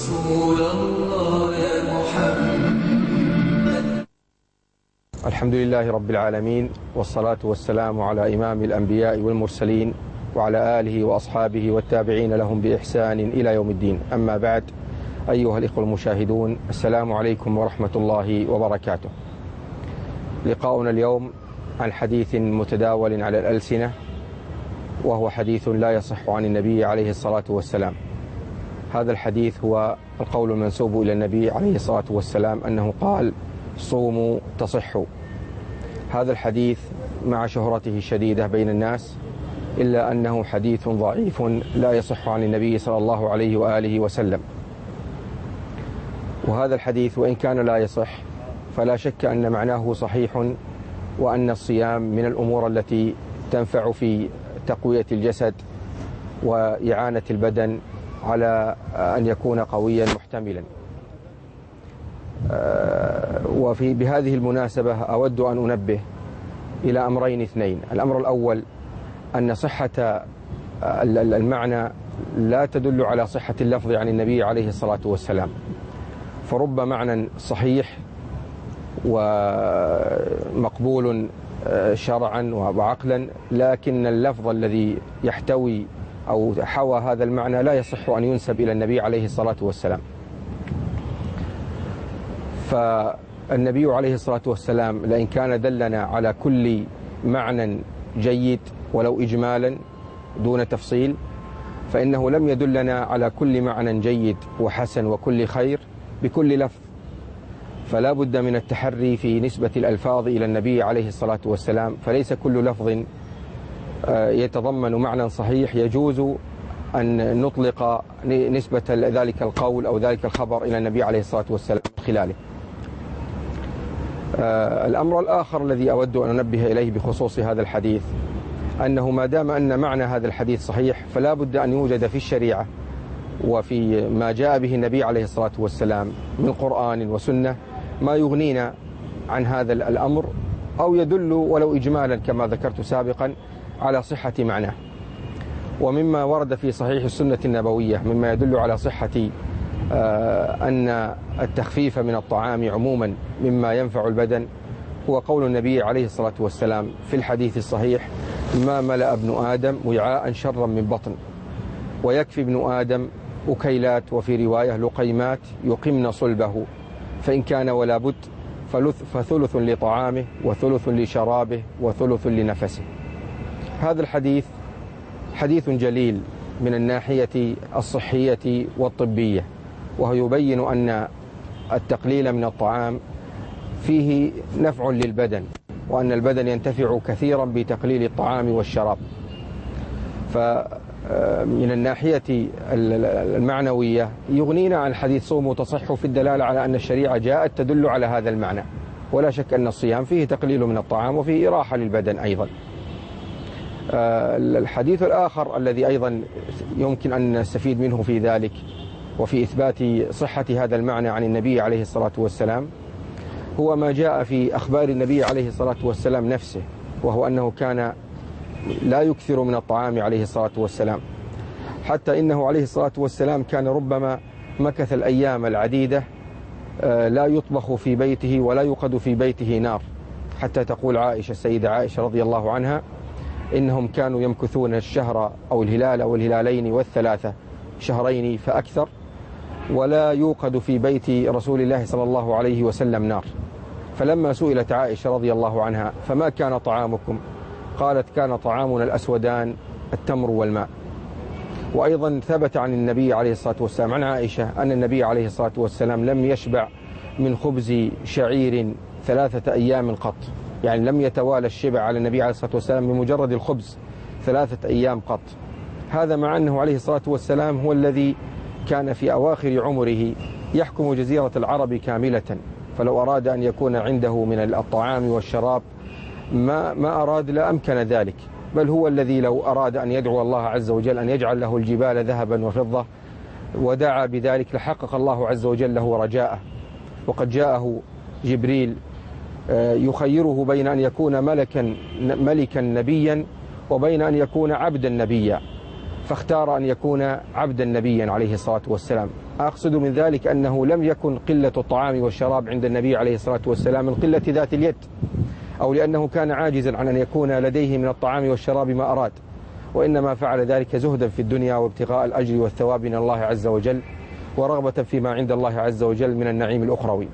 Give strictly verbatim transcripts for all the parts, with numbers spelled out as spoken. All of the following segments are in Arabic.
رسول الله يا محمد. الحمد لله رب العالمين، والصلاة والسلام على إمام الأنبياء والمرسلين وعلى آله وأصحابه والتابعين لهم بإحسان إلى يوم الدين. أما بعد، أيها الإخوة المشاهدون، السلام عليكم ورحمة الله وبركاته. لقاؤنا اليوم عن حديث متداول على الألسنة، وهو حديث لا يصح عن النبي عليه الصلاة والسلام. هذا الحديث هو القول المنسوب إلى النبي عليه الصلاة والسلام أنه قال: صوموا تصحوا. هذا الحديث مع شهرته الشديدة بين الناس إلا أنه حديث ضعيف لا يصح عن النبي صلى الله عليه وآله وسلم. وهذا الحديث وإن كان لا يصح فلا شك أن معناه صحيح، وأن الصيام من الأمور التي تنفع في تقوية الجسد وإعانة البدن على أن يكون قويا محتملا. وفي بهذه المناسبة أود أن أنبه إلى أمرين اثنين. الأمر الأول أن صحة المعنى لا تدل على صحة اللفظ عن النبي عليه الصلاة والسلام، فرب معنى صحيح ومقبول شرعا وعقلا، لكن اللفظ الذي يحتوي أو حوى هذا المعنى لا يصح أن ينسب إلى النبي عليه الصلاة والسلام. فالنبي عليه الصلاة والسلام لئن كان دلنا على كل معنى جيد ولو إجمالا دون تفصيل، فإنه لم يدلنا على كل معنى جيد وحسن وكل خير بكل لفظ. فلا بد من التحري في نسبة الألفاظ إلى النبي عليه الصلاة والسلام، فليس كل لفظ يتضمن معنى صحيح يجوز أن نطلق نسبة ذلك القول أو ذلك الخبر إلى النبي عليه الصلاة والسلام خلاله. الأمر الآخر الذي أود أن أنبه إليه بخصوص هذا الحديث أنه ما دام أن معنى هذا الحديث صحيح، فلا بد أن يوجد في الشريعة وفي ما جاء به النبي عليه الصلاة والسلام من قرآن وسنة ما يغنينا عن هذا الأمر، أو يدل ولو إجمالا كما ذكرت سابقا على صحة معناه. ومما ورد في صحيح السنة النبوية مما يدل على صحة أن التخفيف من الطعام عموما مما ينفع البدن هو قول النبي عليه الصلاة والسلام في الحديث الصحيح: ما ملأ ابن آدم وعاء شرا من بطن، ويكفي ابن آدم أكيلات، وفي رواية لقيمات يقمن صلبه، فإن كان ولا بد فثلث لطعامه وثلث لشرابه وثلث لنفسه. هذا الحديث حديث جليل من الناحية الصحية والطبية، وهو يبين أن التقليل من الطعام فيه نفع للبدن، وأن البدن ينتفع كثيرا بتقليل الطعام والشراب. فمن الناحية المعنوية يغنينا عن حديث صوموا تصحوا في الدلالة على أن الشريعة جاءت تدل على هذا المعنى. ولا شك أن الصيام فيه تقليل من الطعام وفيه إراحة للبدن أيضا. الحديث الآخر الذي أيضا يمكن أن نستفيد منه في ذلك وفي إثبات صحة هذا المعنى عن النبي عليه الصلاة والسلام هو ما جاء في أخبار النبي عليه الصلاة والسلام نفسه، وهو أنه كان لا يكثر من الطعام عليه الصلاة والسلام، حتى إنه عليه الصلاة والسلام كان ربما مكث الأيام العديدة لا يطبخ في بيته ولا يوقد في بيته نار، حتى تقول عائشة السيدة عائشة رضي الله عنها: إنهم كانوا يمكثون الشهر أو الهلال أو الهلالين والثلاثة شهرين فأكثر ولا يوقد في بيت رسول الله صلى الله عليه وسلم نار. فلما سئلت عائشة رضي الله عنها: فما كان طعامكم؟ قالت: كان طعامنا الأسودان التمر والماء. وأيضا ثبت عن النبي عليه الصلاة والسلام عن عائشة أن النبي عليه الصلاة والسلام لم يشبع من خبز شعير ثلاثة أيام قط، يعني لم يتوالى الشبع على النبي عليه الصلاة والسلام بمجرد الخبز ثلاثة أيام قط. هذا مع أنه عليه الصلاة والسلام هو الذي كان في أواخر عمره يحكم جزيرة العرب كاملة، فلو أراد أن يكون عنده من الطعام والشراب ما ما أراد لا أمكن ذلك، بل هو الذي لو أراد أن يدعو الله عز وجل أن يجعل له الجبال ذهبا وفضة ودعا بذلك لحقق الله عز وجل له رجاءه. وقد جاءه جبريل يخيره بين أن يكون ملكا ملكا نبيا وبين أن يكون عبدا نبيا، فاختار أن يكون عبدا نبيا عليه الصلاة والسلام. أقصد من ذلك أنه لم يكن قلة الطعام والشراب عند النبي عليه الصلاة والسلام من قلة ذات اليد، أو لأنه كان عاجزا عن أن يكون لديه من الطعام والشراب ما أراد، وإنما فعل ذلك زهدا في الدنيا وابتغاء الأجر والثواب من الله عز وجل، ورغبة فيما عند الله عز وجل من النعيم الأخروي.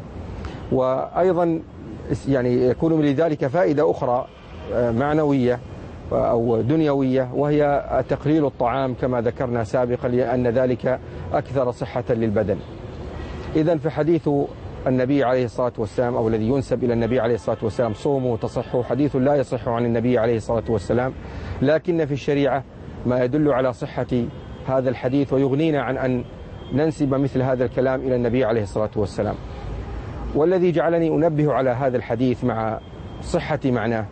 وأيضا يعني يكون لذلك فائدة أخرى معنوية أو دنيوية، وهي تقليل الطعام كما ذكرنا سابقا، لأن ذلك أكثر صحة للبدن. إذن فحديث النبي عليه الصلاة والسلام أو الذي ينسب إلى النبي عليه الصلاة والسلام صوموا تصحوا حديث لا يصح عن النبي عليه الصلاة والسلام، لكن في الشريعة ما يدل على صحة هذا الحديث ويغنينا عن أن ننسب مثل هذا الكلام إلى النبي عليه الصلاة والسلام. والذي جعلني أنبه على هذا الحديث مع صحة معناه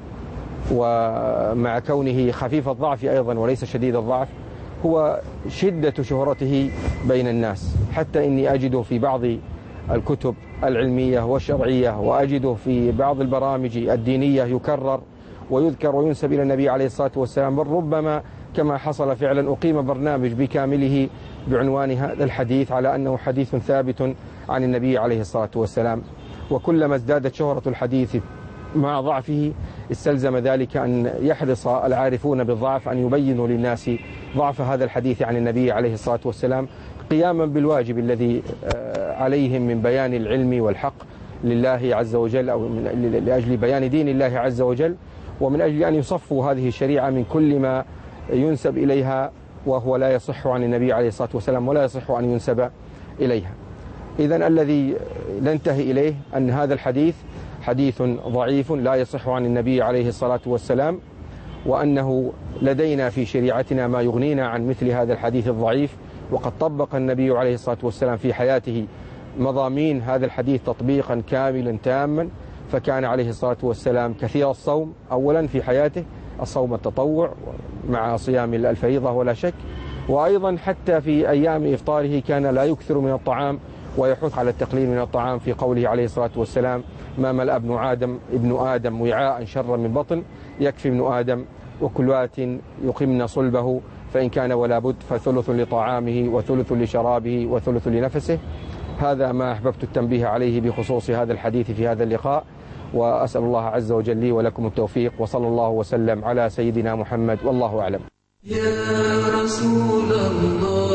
ومع كونه خفيف الضعف أيضا وليس شديد الضعف هو شدة شهرته بين الناس، حتى إني أجده في بعض الكتب العلمية والشرعية، وأجده في بعض البرامج الدينية يكرر ويذكر وينسب إلى النبي عليه الصلاة والسلام، بل ربما كما حصل فعلا أقيم برنامج بكامله بعنوان هذا الحديث على أنه حديث ثابت عن النبي عليه الصلاة والسلام. وكلما ازدادت شهرة الحديث مع ضعفه استلزم ذلك أن يحرص العارفون بالضعف أن يبينوا للناس ضعف هذا الحديث عن النبي عليه الصلاة والسلام، قياما بالواجب الذي عليهم من بيان العلم والحق لله عز وجل، أو لأجل بيان دين الله عز وجل، ومن أجل أن يصفوا هذه الشريعة من كل ما ينسب إليها وهو لا يصح عن النبي عليه الصلاة والسلام ولا يصح أن ينسب إليها. إذن الذي ننتهي إليه أن هذا الحديث حديث ضعيف لا يصح عن النبي عليه الصلاة والسلام، وأنه لدينا في شريعتنا ما يغنينا عن مثل هذا الحديث الضعيف، وقد طبق النبي عليه الصلاة والسلام في حياته مضامين هذا الحديث تطبيقا كاملا تاما، فكان عليه الصلاة والسلام كثير الصوم أولا في حياته، الصوم التطوع مع صيام الفريضة ولا شك، وأيضا حتى في أيام إفطاره كان لا يكثر من الطعام ويحث على التقليل من الطعام في قوله عليه الصلاة والسلام ما ملأ ابن آدم ابن آدم وعاء شرا من بطن يكفي ابن آدم وكلوات يقمن صلبه فإن كان ولا بد فثلث لطعامه وثلث لشرابه وثلث لنفسه. هذا ما أحببت التنبيه عليه بخصوص هذا الحديث في هذا اللقاء، وأسأل الله عز وجل لي ولكم التوفيق، وصلى الله وسلم على سيدنا محمد والله أعلم. يا رسول الله